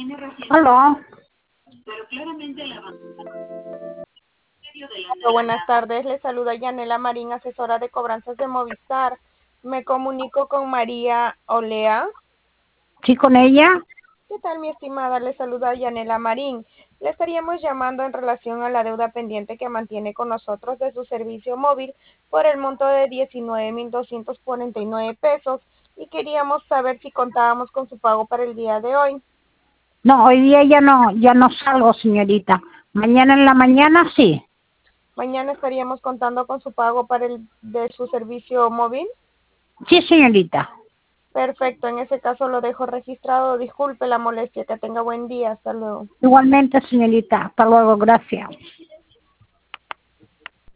Aló. Hola, buenas tardes, le saluda Yanela Marín, asesora de cobranzas de Movistar. Me comunico con María Olea. ¿Sí con ella? ¿Qué tal, mi estimada? Le saluda Yanela Marín. Le estaríamos llamando en relación a la deuda pendiente que mantiene con nosotros de su servicio móvil por el monto de 19,249 pesos y queríamos saber si contábamos con su pago para el día de hoy. No, hoy día ya no salgo, señorita. Mañana en la mañana sí. Mañana estaríamos contando con su pago para el de su servicio móvil. Sí, señorita. Perfecto, en ese caso lo dejo registrado. Disculpe la molestia, que tenga buen día. Hasta luego. Igualmente, señorita. Hasta luego, gracias.